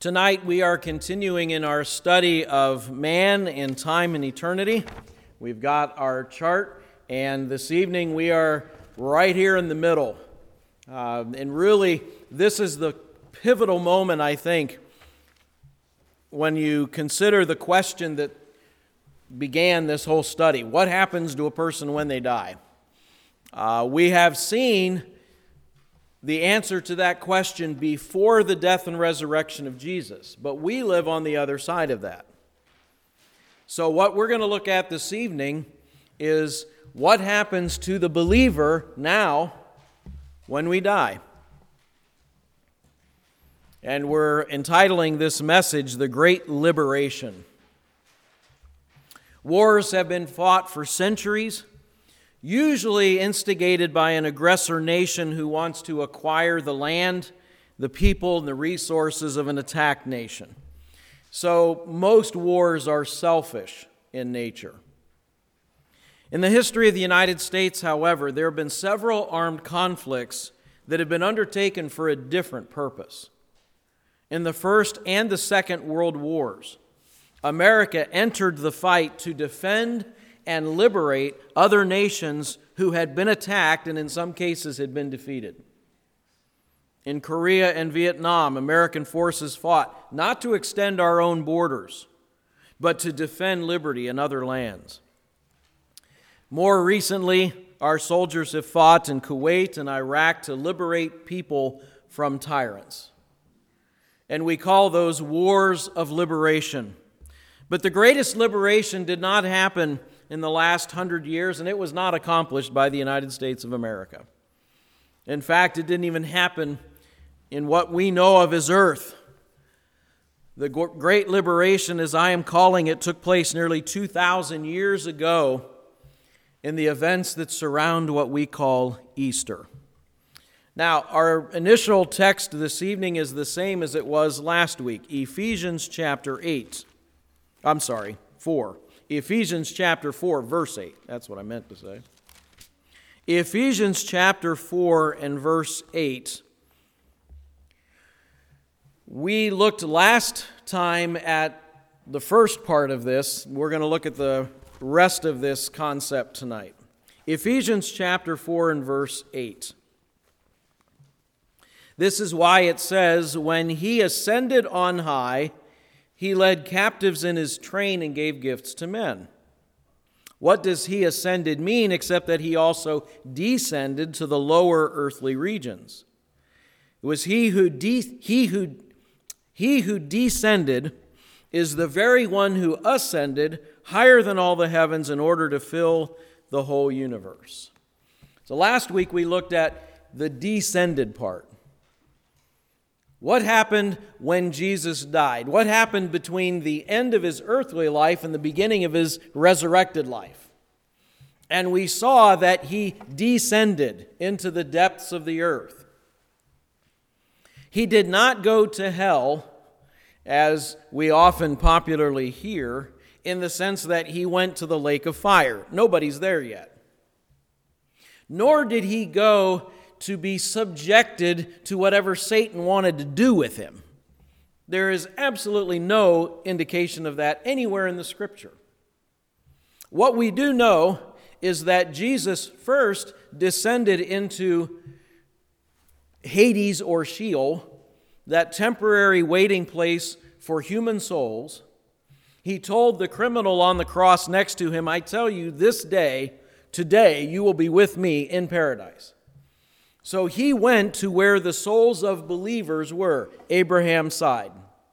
Tonight we are continuing in our study of man in time and eternity. We've got our chart, and this evening we are right here in the middle. And really, this is the pivotal moment, I think, when you consider the question that began this whole study. What happens to a person when they die? We have seen the answer to that question before the death and resurrection of Jesus, but we live on the other side of that. So what we're going to look at this evening is what happens to the believer now when we die. And we're entitling this message, The Great Liberation. Wars have been fought for centuries, usually instigated by an aggressor nation who wants to acquire the land, the people, and the resources of an attacked nation. So most wars are selfish in nature. In the history of the United States, however, there have been several armed conflicts that have been undertaken for a different purpose. In the First and the Second World Wars, America entered the fight to defend and liberate other nations who had been attacked and in some cases had been defeated. In Korea and Vietnam, American forces fought not to extend our own borders, but to defend liberty in other lands. More recently, our soldiers have fought in Kuwait and Iraq to liberate people from tyrants. And we call those wars of liberation. But the greatest liberation did not happen in the last 100 years, and it was not accomplished by the United States of America. In fact, it didn't even happen in what we know of as Earth. The Great Liberation, as I am calling it, took place nearly 2,000 years ago in the events that surround what we call Easter. Now, our initial text this evening is the same as it was last week, Ephesians chapter 4. Ephesians chapter 4, verse 8. That's what I meant to say. Ephesians chapter 4 and verse 8. We looked last time at the first part of this. We're going to look at the rest of this concept tonight. Ephesians chapter 4 and verse 8. This is why it says, "When he ascended on high, he led captives in his train and gave gifts to men." What does he ascended mean except that he also descended to the lower earthly regions? It was he who descended is the very one who ascended higher than all the heavens in order to fill the whole universe. So last week we looked at the descended part. What happened when Jesus died? What happened between the end of his earthly life and the beginning of his resurrected life? And we saw that he descended into the depths of the earth. He did not go to hell, as we often popularly hear, in the sense that he went to the lake of fire. Nobody's there yet. Nor did he go to be subjected to whatever Satan wanted to do with him. There is absolutely no indication of that anywhere in the Scripture. What we do know is that Jesus first descended into Hades or Sheol, that temporary waiting place for human souls. He told the criminal on the cross next to him, "I tell you this day, today, you will be with me in paradise." So he went to where the souls of believers were, Abraham's side.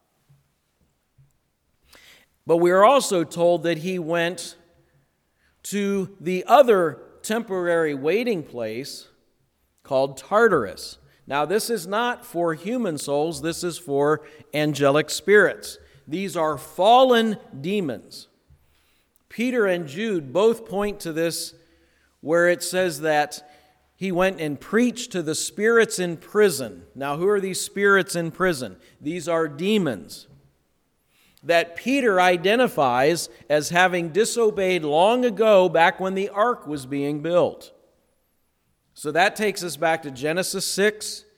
But we are also told that he went to the other temporary waiting place called Tartarus. Now, this is not for human souls, this is for angelic spirits. These are fallen demons. Peter and Jude both point to this, where it says that he went and preached to the spirits in prison. Now, who are these spirits in prison? These are demons that Peter identifies as having disobeyed long ago, back when the ark was being built. So that takes us back to Genesis 6,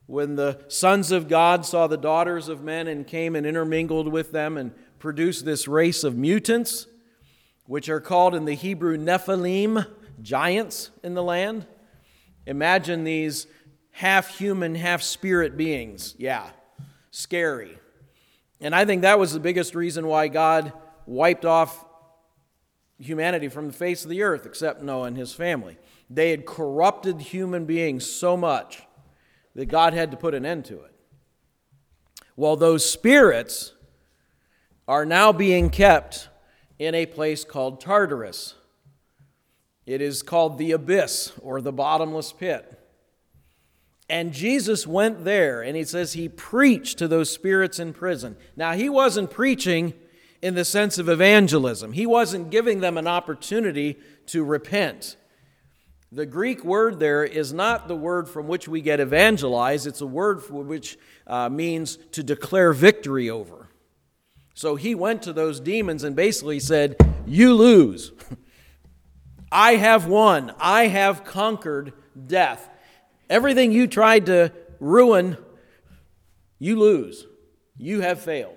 when the sons of God saw the daughters of men and came and intermingled with them and produced this race of mutants, which are called in the Hebrew Nephilim, giants in the land. Imagine these half-human, half-spirit beings. Yeah, scary. And I think that was the biggest reason why God wiped off humanity from the face of the earth, except Noah and his family. They had corrupted human beings so much that God had to put an end to it. Well, those spirits are now being kept in a place called Tartarus. It is called the abyss, or the bottomless pit. And Jesus went there, and he says he preached to those spirits in prison. Now, he wasn't preaching in the sense of evangelism. He wasn't giving them an opportunity to repent. The Greek word there is not the word from which we get evangelize. It's a word which means to declare victory over. So he went to those demons and basically said, "You lose. I have won. I have conquered death. Everything you tried to ruin, you lose. You have failed."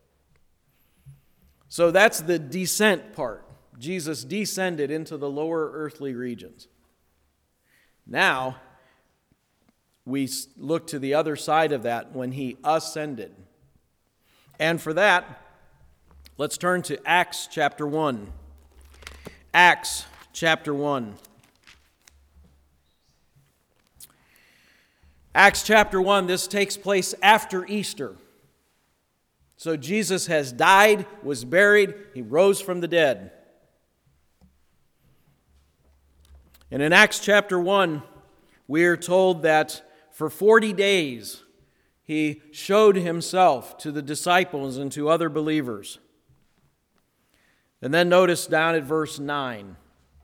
So that's the descent part. Jesus descended into the lower earthly regions. Now, we look to the other side of that when he ascended. And for that, let's turn to Acts chapter 1. Acts chapter 1. Acts chapter 1, this takes place after Easter. So Jesus has died, was buried, he rose from the dead. And in Acts chapter 1, we are told that for 40 days he showed himself to the disciples and to other believers. And then notice down at verse 9.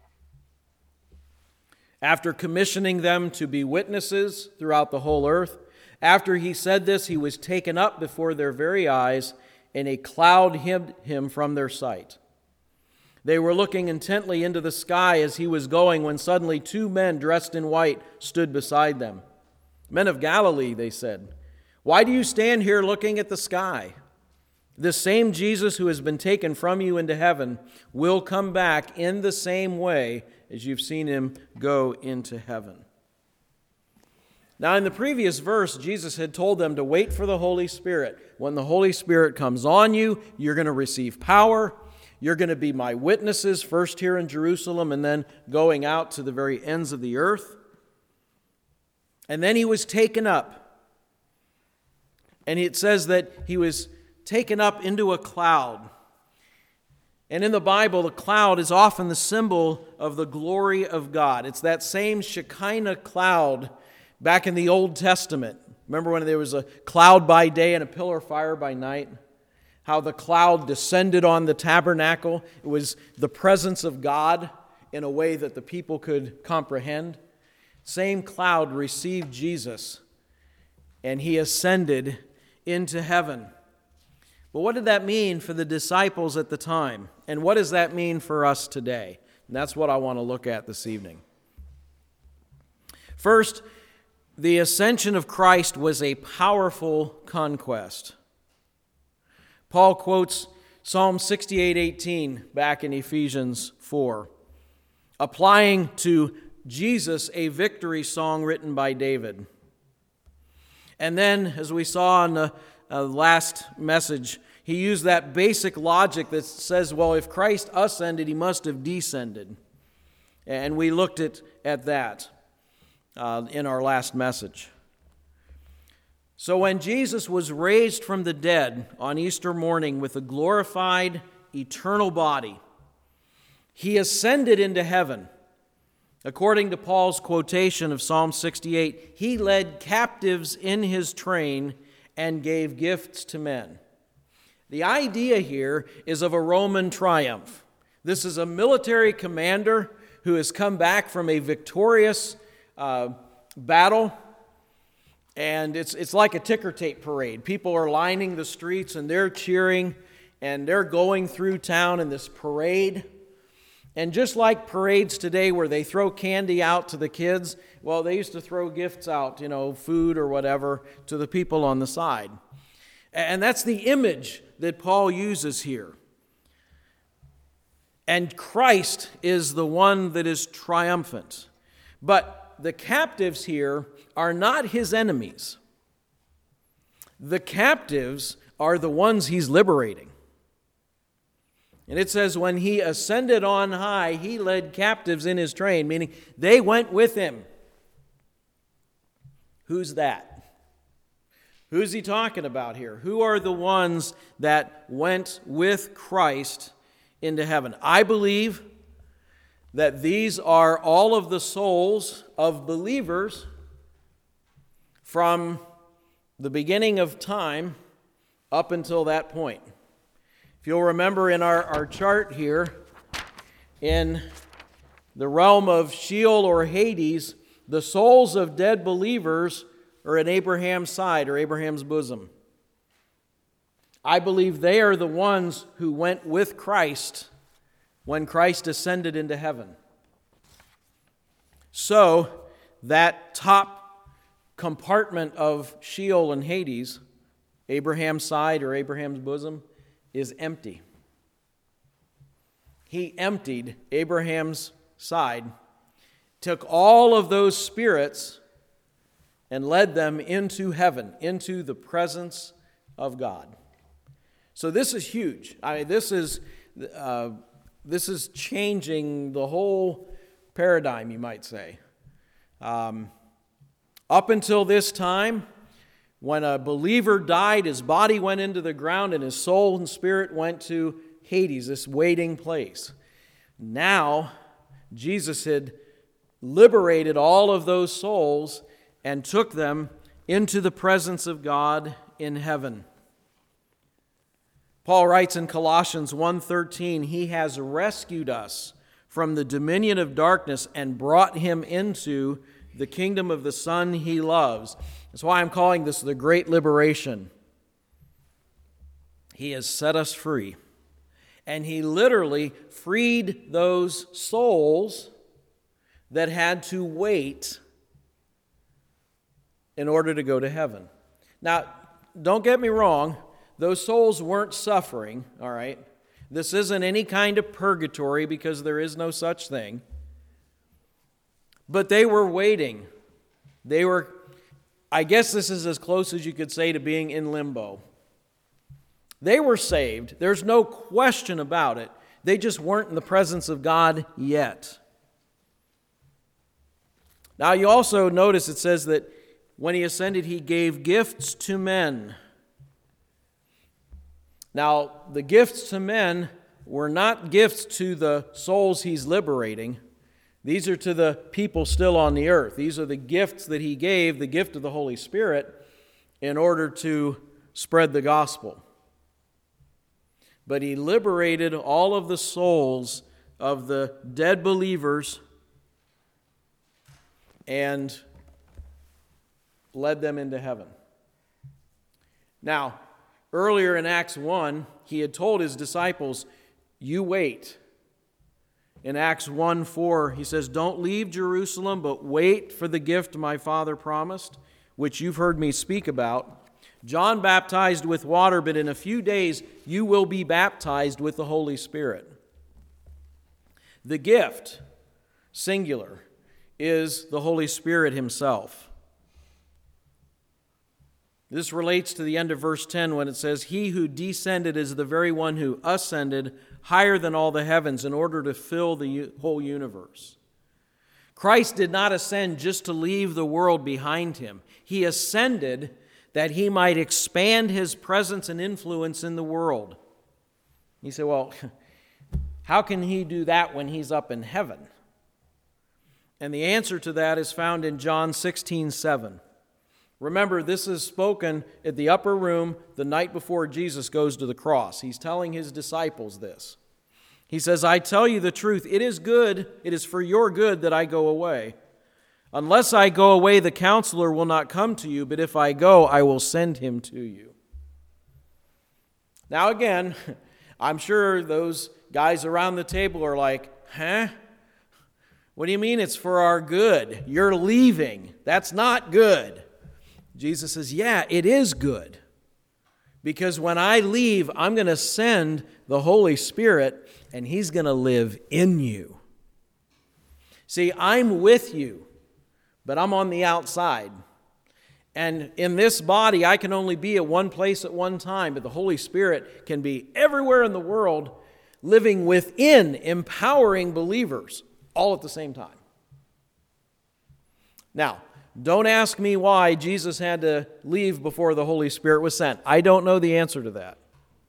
After commissioning them to be witnesses throughout the whole earth, after he said this, he was taken up before their very eyes, and a cloud hid him from their sight. They were looking intently into the sky as he was going, when suddenly 2 men dressed in white stood beside them. "Men of Galilee," they said, "why do you stand here looking at the sky? This same Jesus who has been taken from you into heaven will come back in the same way as you've seen him go into heaven." Now, in the previous verse, Jesus had told them to wait for the Holy Spirit. When the Holy Spirit comes on you, you're going to receive power. You're going to be my witnesses, first here in Jerusalem and then going out to the very ends of the earth. And then he was taken up. And it says that he was taken up into a cloud. And in the Bible, the cloud is often the symbol of the glory of God. It's that same Shekinah cloud back in the Old Testament. Remember when there was a cloud by day and a pillar of fire by night? How the cloud descended on the tabernacle. It was the presence of God in a way that the people could comprehend. Same cloud received Jesus, and he ascended into heaven. But what did that mean for the disciples at the time? And what does that mean for us today? And that's what I want to look at this evening. First, the ascension of Christ was a powerful conquest. Paul quotes Psalm 68:18 back in Ephesians 4, applying to Jesus a victory song written by David. And then, as we saw in the last message, he used that basic logic that says, well, if Christ ascended, he must have descended. And we looked at that in our last message. So when Jesus was raised from the dead on Easter morning with a glorified, eternal body, he ascended into heaven. According to Paul's quotation of Psalm 68, he led captives in his train and gave gifts to men. The idea here is of a Roman triumph. This is a military commander who has come back from a victorious battle. And it's like a ticker tape parade. People are lining the streets and they're cheering and they're going through town in this parade. And just like parades today where they throw candy out to the kids, well, they used to throw gifts out, food or whatever, to the people on the side. And that's the image that Paul uses here. And Christ is the one that is triumphant. But the captives here are not his enemies. The captives are the ones he's liberating. And it says, when he ascended on high, he led captives in his train, meaning they went with him. Who's that? Who's he talking about here? Who are the ones that went with Christ into heaven? I believe that these are all of the souls of believers from the beginning of time up until that point. If you'll remember in our chart here, in the realm of Sheol or Hades, the souls of dead believers are in Abraham's side or Abraham's bosom. I believe they are the ones who went with Christ when Christ ascended into heaven. So, that top compartment of Sheol and Hades, Abraham's side or Abraham's bosom, is empty. He emptied Abraham's side, took all of those spirits and led them into heaven, into the presence of God. So this is huge. This is changing the whole paradigm, you might say. Up until this time, when a believer died, his body went into the ground and his soul and spirit went to Hades, this waiting place. Now, Jesus had liberated all of those souls and took them into the presence of God in heaven. Paul writes in Colossians 1:13, He has rescued us from the dominion of darkness and brought him into the kingdom of the Son he loves. That's why I'm calling this the Great Liberation. He has set us free. And he literally freed those souls that had to wait in order to go to heaven. Now, don't get me wrong. Those souls weren't suffering, all right? This isn't any kind of purgatory because there is no such thing. But they were waiting. I guess this is as close as you could say to being in limbo. They were saved. There's no question about it. They just weren't in the presence of God yet. Now you also notice it says that when he ascended, he gave gifts to men. Now, the gifts to men were not gifts to the souls he's liberating. These are to the people still on the earth. These are the gifts that he gave, the gift of the Holy Spirit, in order to spread the gospel. But he liberated all of the souls of the dead believers and led them into heaven. Now, earlier in Acts 1, he had told his disciples, you wait. In Acts 1:4, he says, don't leave Jerusalem, but wait for the gift my Father promised, which you've heard me speak about. John baptized with water, but in a few days you will be baptized with the Holy Spirit. The gift, singular, is the Holy Spirit himself. This relates to the end of verse 10 when it says, he who descended is the very one who ascended higher than all the heavens in order to fill the whole universe. Christ did not ascend just to leave the world behind him. He ascended that he might expand his presence and influence in the world. You say, well, how can he do that when he's up in heaven? And the answer to that is found in John 16:7. Remember, this is spoken at the upper room the night before Jesus goes to the cross. He's telling his disciples this. He says, I tell you the truth, it is for your good that I go away. Unless I go away, the counselor will not come to you, but if I go, I will send him to you. Now again, I'm sure those guys around the table are like, Huh? What do you mean it's for our good? You're leaving. That's not good. Jesus says, yeah, it is good. Because when I leave, I'm going to send the Holy Spirit, and He's going to live in you. See, I'm with you, but I'm on the outside. And in this body, I can only be at one place at one time, but the Holy Spirit can be everywhere in the world, living within, empowering believers, all at the same time. Now, don't ask me why Jesus had to leave before the Holy Spirit was sent. I don't know the answer to that.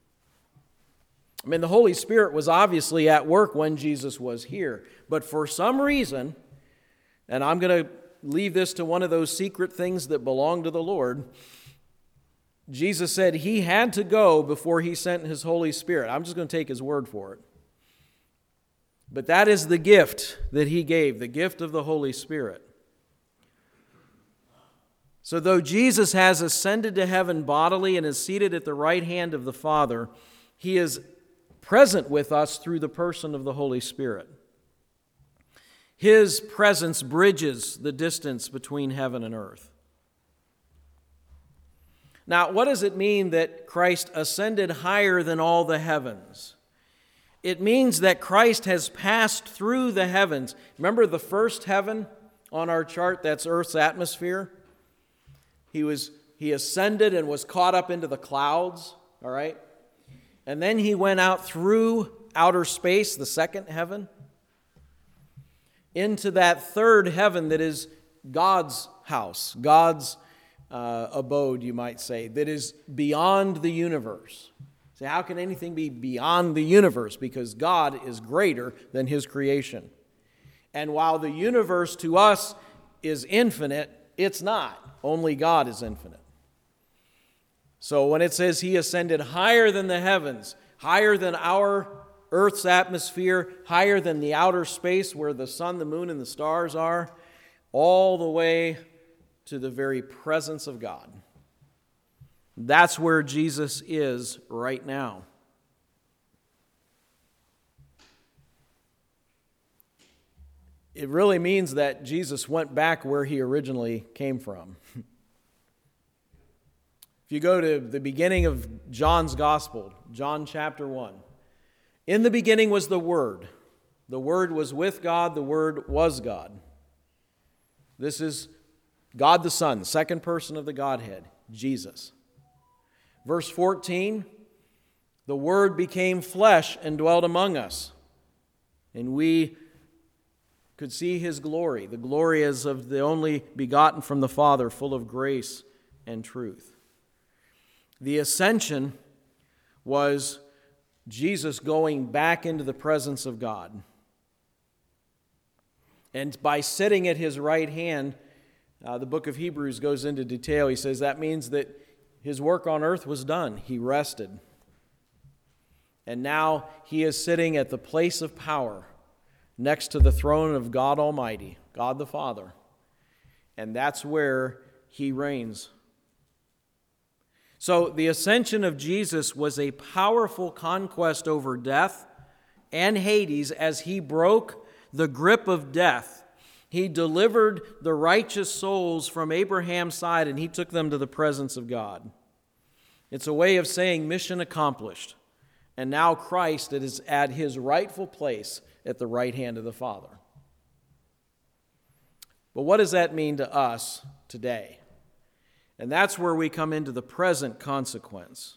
I mean, the Holy Spirit was obviously at work when Jesus was here. But for some reason, and I'm going to leave this to one of those secret things that belong to the Lord, Jesus said He had to go before He sent His Holy Spirit. I'm just going to take His word for it. But that is the gift that He gave, the gift of the Holy Spirit. So though Jesus has ascended to heaven bodily and is seated at the right hand of the Father, He is present with us through the person of the Holy Spirit. His presence bridges the distance between heaven and earth. Now, what does it mean that Christ ascended higher than all the heavens? It means that Christ has passed through the heavens. Remember the first heaven on our chart? That's Earth's atmosphere. He ascended and was caught up into the clouds, all right? And then He went out through outer space, the second heaven, into that third heaven that is God's house, God's abode, you might say, that is beyond the universe. So how can anything be beyond the universe? Because God is greater than His creation. And while the universe to us is infinite, it's not. Only God is infinite. So when it says He ascended higher than the heavens, higher than our Earth's atmosphere, higher than the outer space where the sun, the moon, and the stars are, all the way to the very presence of God. That's where Jesus is right now. It really means that Jesus went back where He originally came from. If you go to the beginning of John's Gospel, John chapter 1, in the beginning was the Word. The Word was with God, the Word was God. This is God the Son, the second person of the Godhead, Jesus. Verse 14, the Word became flesh and dwelt among us, and we could see His glory. The glory as of the only begotten from the Father, full of grace and truth. The ascension was Jesus going back into the presence of God. And by sitting at His right hand, the book of Hebrews goes into detail. He says that means that His work on earth was done. He rested. And now He is sitting at the place of power next to the throne of God Almighty, God the Father. And that's where He reigns. So the ascension of Jesus was a powerful conquest over death and Hades as He broke the grip of death. He delivered the righteous souls from Abraham's side and He took them to the presence of God. It's a way of saying mission accomplished. And now Christ is at His rightful place at the right hand of the Father. But what does that mean to us today? And that's where we come into the present consequence.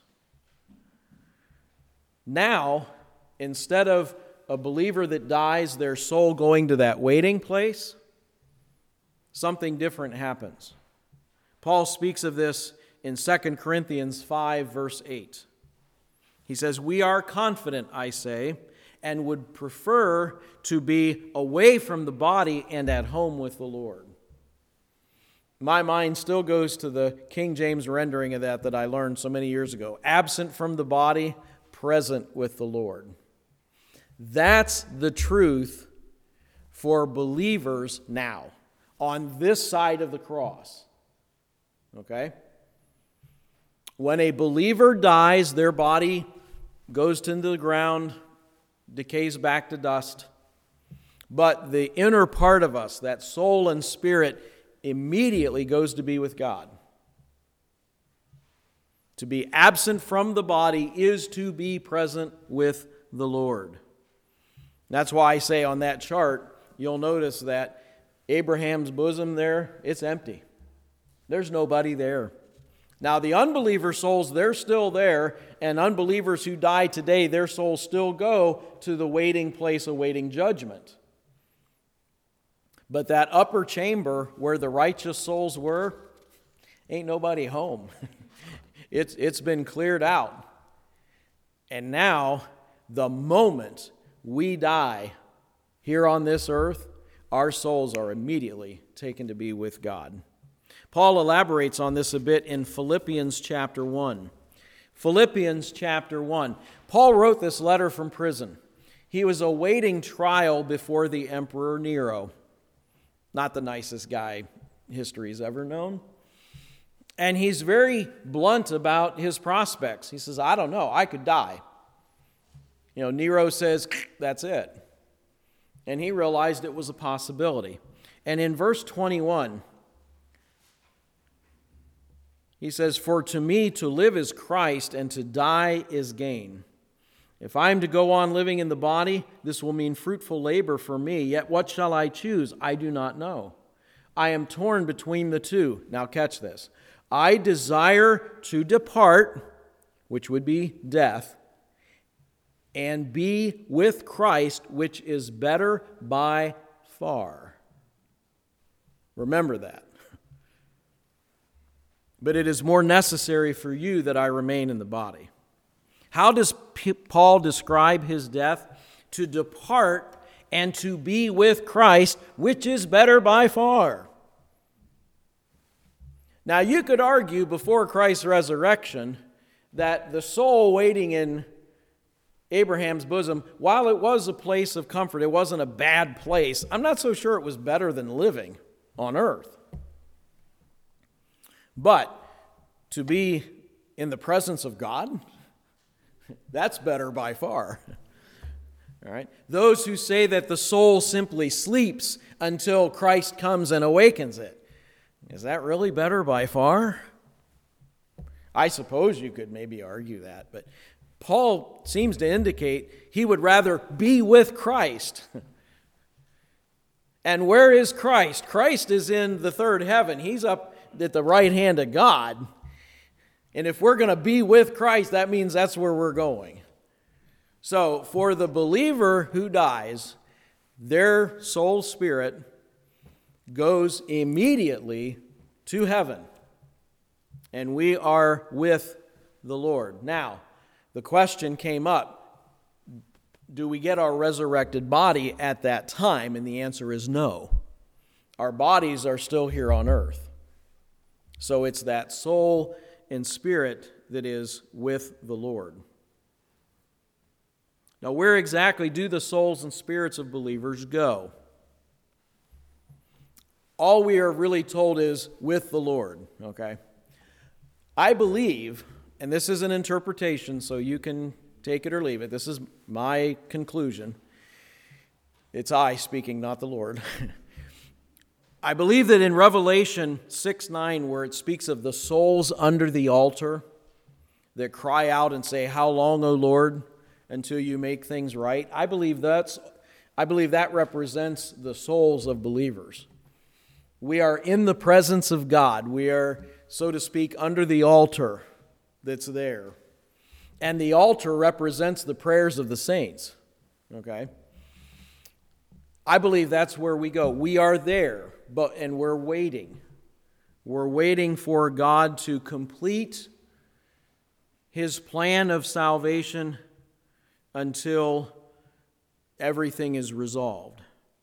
Now, instead of a believer that dies, their soul going to that waiting place, something different happens. Paul speaks of this in 2 Corinthians 5, verse 8. He says, "We are confident, I say, and would prefer to be away from the body and at home with the Lord." My mind still goes to the King James rendering of that I learned so many years ago. Absent from the body, present with the Lord. That's the truth for believers now, on this side of the cross. Okay? When a believer dies, their body goes into the ground, decays back to dust, But the inner part of us, that soul and spirit, immediately goes to be with God. To be absent from the body is to be present with the Lord. That's why I say on that chart, you'll notice that Abraham's bosom there, it's empty. There's nobody there. Now, the unbeliever souls, they're still there, and unbelievers who die today, their souls still go to the waiting place awaiting judgment. But that upper chamber where the righteous souls were, ain't nobody home. It's been cleared out. And now, the moment we die here on this earth, our souls are immediately taken to be with God. Paul elaborates on this a bit in Philippians chapter 1. Philippians chapter 1. Paul wrote this letter from prison. He was awaiting trial before the Emperor Nero. Not the nicest guy history's ever known. And he's very blunt about his prospects. He says, I don't know, I could die. Nero says, that's it. And he realized it was a possibility. And in verse 21, he says, for to me to live is Christ, and to die is gain. If I am to go on living in the body, this will mean fruitful labor for me. Yet what shall I choose? I do not know. I am torn between the two. Now catch this. I desire to depart, which would be death, and be with Christ, which is better by far. Remember that. But it is more necessary for you that I remain in the body. How does Paul describe his death? To depart and to be with Christ, which is better by far. Now, you could argue before Christ's resurrection that the soul waiting in Abraham's bosom, while it was a place of comfort, it wasn't a bad place. I'm not so sure it was better than living on earth. But to be in the presence of God, that's better by far. All right? Those who say that the soul simply sleeps until Christ comes and awakens it, is that really better by far? I suppose you could maybe argue that, but Paul seems to indicate he would rather be with Christ. And where is Christ? Christ is in the third heaven. He's up at the right hand of God. And if we're going to be with Christ, that means that's where we're going. So for the believer who dies, their soul spirit goes immediately to heaven. And we are with the Lord. Now, the question came up, do we get our resurrected body at that time? And the answer is no. Our bodies are still here on earth. So it's that soul and spirit that is with the Lord. Now, where exactly do the souls and spirits of believers go? All we are really told is with the Lord, okay? I believe, and this is an interpretation, so you can take it or leave it. This is my conclusion. It's I speaking, not the Lord. I believe that in Revelation 6:9, where it speaks of the souls under the altar that cry out and say, "How long, O Lord, until you make things right?" I believe that represents the souls of believers. We are in the presence of God. We are, so to speak, under the altar that's there. And the altar represents the prayers of the saints. Okay? I believe that's where we go. We are there, and we're waiting. We're waiting for God to complete His plan of salvation until everything is resolved.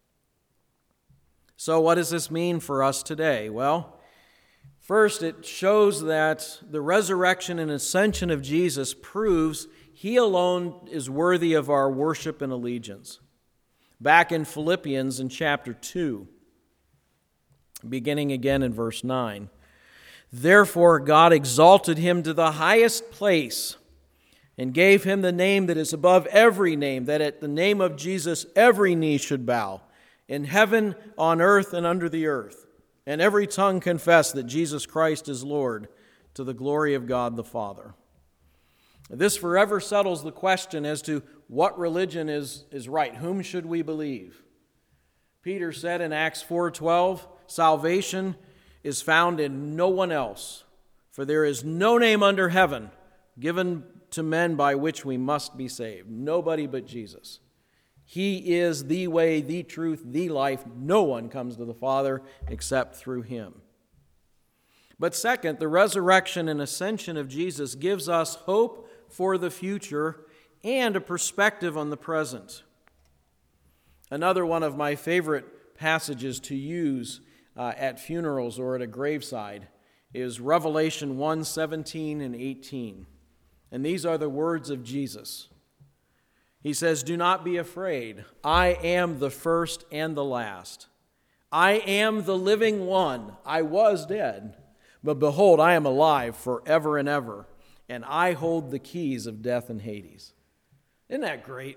So what does this mean for us today? Well, first, it shows that the resurrection and ascension of Jesus proves He alone is worthy of our worship and allegiance. Back in Philippians in chapter 2, beginning again in verse 9, "Therefore God exalted Him to the highest place and gave Him the name that is above every name, that at the name of Jesus every knee should bow, in heaven, on earth, and under the earth, and every tongue confess that Jesus Christ is Lord, to the glory of God the Father. This forever settles the question as to what religion is right. Whom should we believe? Peter said in Acts 4:12, salvation is found in no one else, for there is no name under heaven given to men by which we must be saved. Nobody but Jesus. He is the way, the truth, the life. No one comes to the Father except through him. But second, the resurrection and ascension of Jesus gives us hope for the future and a perspective on the present. Another one of my favorite passages to use at funerals or at a graveside is Revelation 1:17 and 18. And these are the words of Jesus. He says, "Do not be afraid. I am the first and the last. I am the living one. I was dead, but behold, I am alive forever and ever, and I hold the keys of death and Hades." Isn't that great?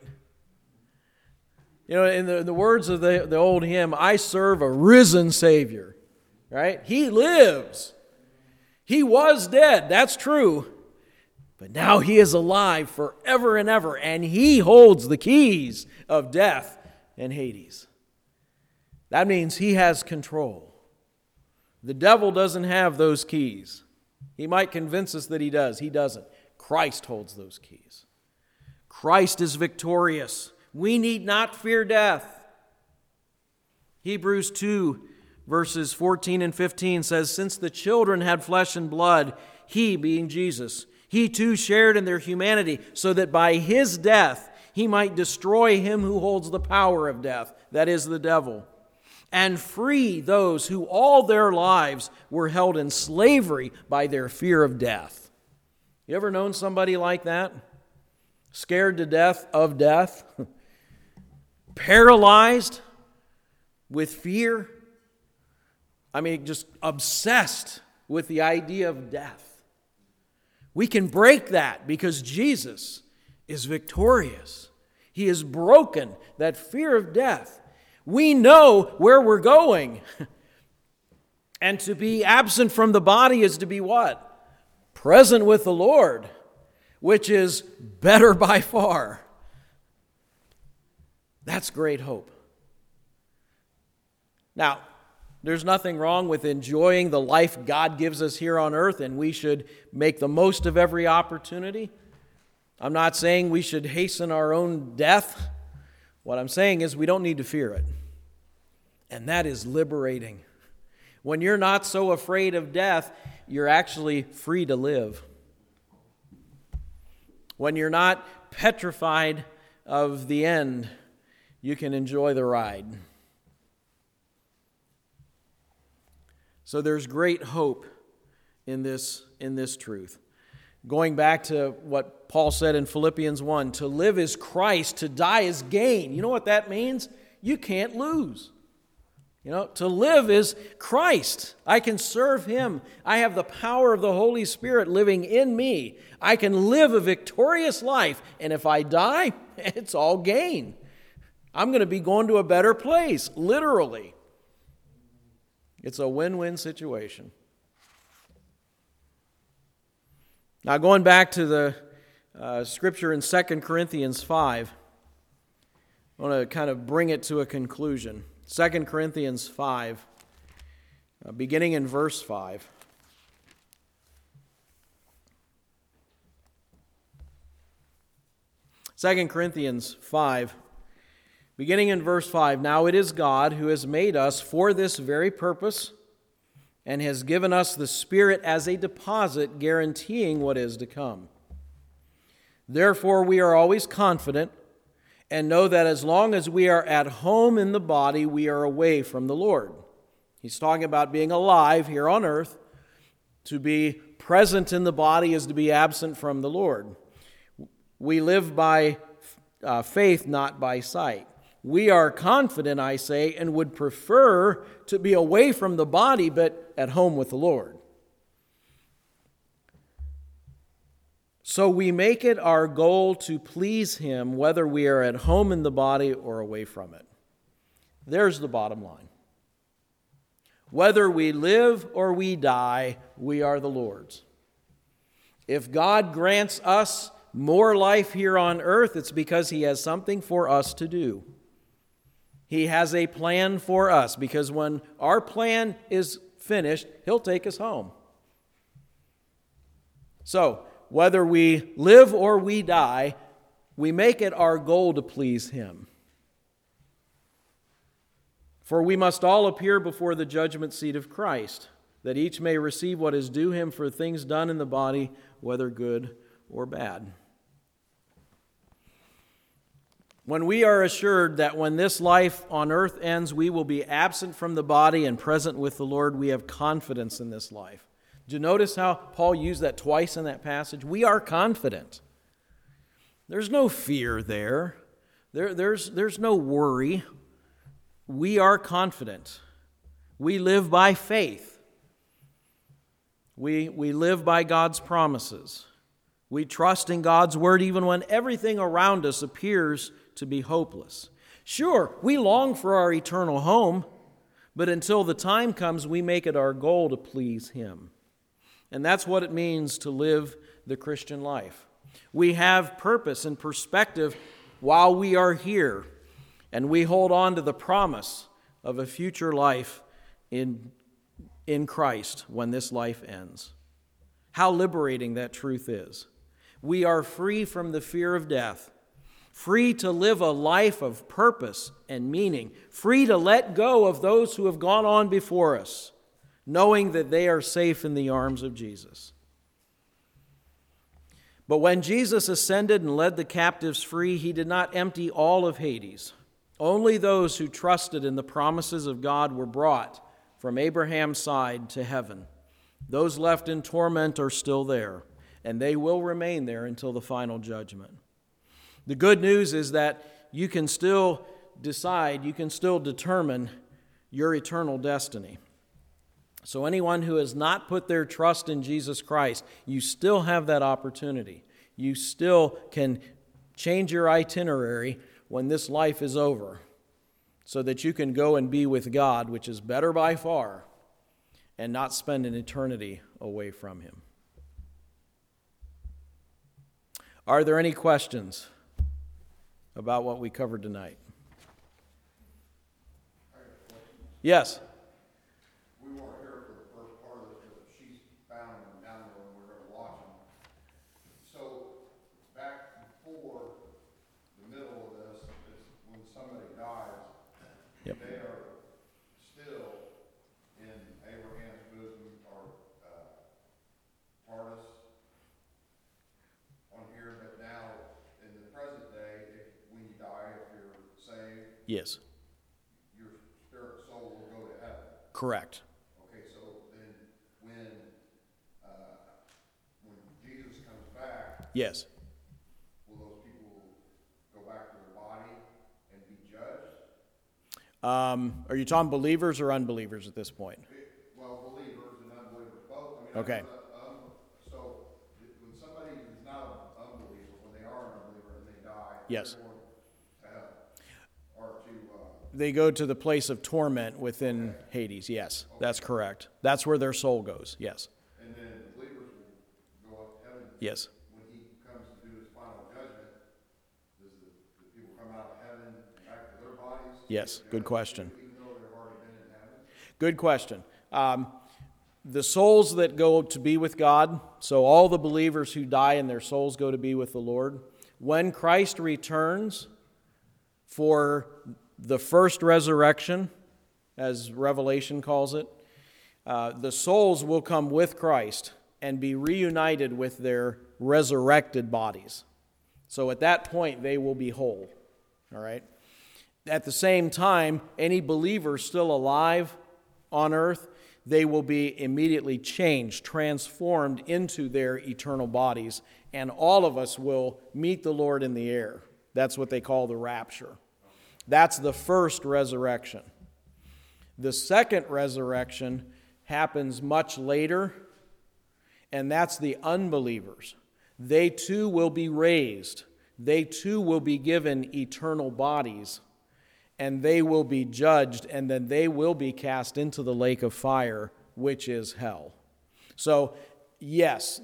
You know, in the words of the old hymn, I serve a risen Savior, right? He lives. He was dead, that's true. But now he is alive forever and ever, and he holds the keys of death and Hades. That means he has control. The devil doesn't have those keys. He might convince us that he does. He doesn't. Christ holds those keys. Christ is victorious. We need not fear death. Hebrews 2, verses 14 and 15 says, "Since the children had flesh and blood, he, being Jesus, he too shared in their humanity, so that by his death he might destroy him who holds the power of death, that is, the devil, and free those who all their lives were held in slavery by their fear of death." You ever known somebody like that? Scared to death of death? Paralyzed with fear? I mean, just obsessed with the idea of death. We can break that because Jesus is victorious. He has broken that fear of death. We know where we're going. And to be absent from the body is to be what? Present with the Lord, which is better by far. That's great hope. Now, there's nothing wrong with enjoying the life God gives us here on earth, and we should make the most of every opportunity. I'm not saying we should hasten our own death. What I'm saying is we don't need to fear it. And that is liberating. When you're not so afraid of death, you're actually free to live. When you're not petrified of the end, you can enjoy the ride. So there's great hope in this truth. Going back to what Paul said in Philippians 1, to live is Christ, to die is gain. You know what that means? You can't lose. You know, to live is Christ. I can serve him. I have the power of the Holy Spirit living in me. I can live a victorious life, and if I die, it's all gain. I'm going to be going to a better place, literally. It's a win-win situation. Now, going back to the scripture in 2 Corinthians 5, I want to kind of bring it to a conclusion. 2 Corinthians 5, beginning in verse 5. Second Corinthians 5, beginning in verse 5, "Now it is God who has made us for this very purpose and has given us the Spirit as a deposit guaranteeing what is to come. Therefore we are always confident and know that as long as we are at home in the body, we are away from the Lord." He's talking about being alive here on earth. To be present in the body is to be absent from the Lord. We live by faith, not by sight. We are confident, I say, and would prefer to be away from the body, but at home with the Lord. So we make it our goal to please Him, whether we are at home in the body or away from it. There's the bottom line. Whether we live or we die, we are the Lord's. If God grants us more life here on earth, it's because He has something for us to do. He has a plan for us, because when our plan is finished, He'll take us home. So, whether we live or we die, we make it our goal to please Him. For we must all appear before the judgment seat of Christ, that each may receive what is due him for things done in the body, whether good or bad. When we are assured that when this life on earth ends, we will be absent from the body and present with the Lord, we have confidence in this life. Did you notice how Paul used that twice in that passage? We are confident. There's no fear there. There's no worry. We are confident. We live by faith. We live by God's promises. We trust in God's word even when everything around us appears to be hopeless. Sure, we long for our eternal home, but until the time comes, we make it our goal to please Him. And that's what it means to live the Christian life. We have purpose and perspective while we are here, and we hold on to the promise of a future life in Christ when this life ends. How liberating that truth is. We are free from the fear of death, free to live a life of purpose and meaning, free to let go of those who have gone on before us, knowing that they are safe in the arms of Jesus. But when Jesus ascended and led the captives free, He did not empty all of Hades. Only those who trusted in the promises of God were brought from Abraham's side to heaven. Those left in torment are still there, and they will remain there until the final judgment. The good news is that you can still decide, you can still determine your eternal destiny. So anyone who has not put their trust in Jesus Christ, you still have that opportunity. You still can change your itinerary when this life is over, so that you can go and be with God, which is better by far, and not spend an eternity away from Him. Are there any questions about what we covered tonight? Yes. We weren't here for the first part of this, but she's found them down there and we're going to watch them. So back before the middle of this is when somebody dies, Yep. they are still in Abraham's bosom or Partis on here, but now in the present day, if when you die, if you're saved, Yes. your spirit soul will go to heaven. Correct. Okay, so then when Jesus comes back, Yes. will those people go back to their body and be judged? Are you talking believers or unbelievers at this point? Well, believers and unbelievers both. I mean, Okay. So when somebody is not an unbeliever, when they are an unbeliever and they die, Yes. they're going to heaven or to They go to the place of torment within Hades. Yes, that's correct. That's where their soul goes. Yes. and then the believers will go up to heaven. Yes. When He comes to do His final judgment, does the people come out of heaven and back to their bodies? Yes. Good question. Even though they've already been in heaven? Good question. The souls that go to be with God, so all the believers who die and their souls go to be with the Lord, when Christ returns for the first resurrection, as Revelation calls it, the souls will come with Christ and be reunited with their resurrected bodies. So at that point, they will be whole. All right? At the same time, any believer still alive on earth, they will be immediately changed, transformed into their eternal bodies, and all of us will meet the Lord in the air. That's what they call the rapture. That's the first resurrection. The second resurrection happens much later, and that's the unbelievers. They too will be raised. They too will be given eternal bodies, and they will be judged, and then they will be cast into the lake of fire, which is hell. So, yes,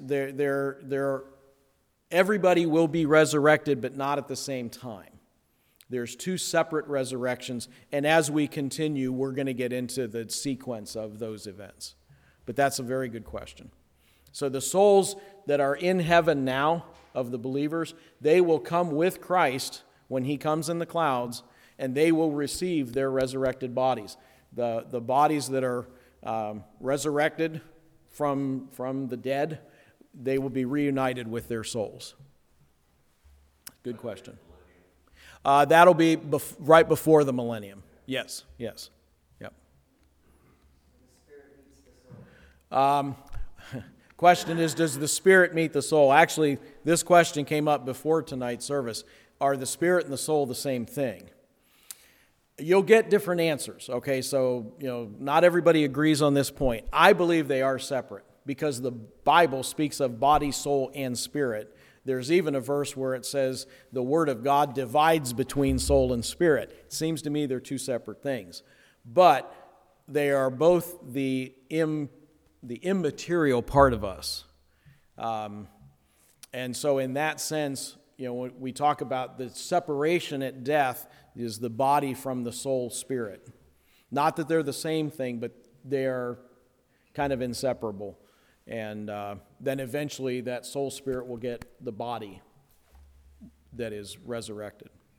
everybody will be resurrected, but not at the same time. There's two separate resurrections, and as we continue, we're going to get into the sequence of those events. But that's a very good question. So the souls that are in heaven now of the believers, they will come with Christ when he comes in the clouds, and they will receive their resurrected bodies. The bodies that are resurrected from the dead, they will be reunited with their souls. Good question. That'll be right before the millennium. Yes. Yep. Question is, does the spirit meet the soul? Actually, this question came up before tonight's service. Are the spirit and the soul the same thing? You'll get different answers, okay? So, not everybody agrees on this point. I believe they are separate because the Bible speaks of body, soul, and spirit. There's even a verse where it says the Word of God divides between soul and spirit. It seems to me they're two separate things. But they are both the immaterial part of us. And so in that sense, when we talk about the separation at death is the body from the soul spirit. Not that they're the same thing, but they are kind of inseparable. And then eventually that soul spirit will get the body that is resurrected.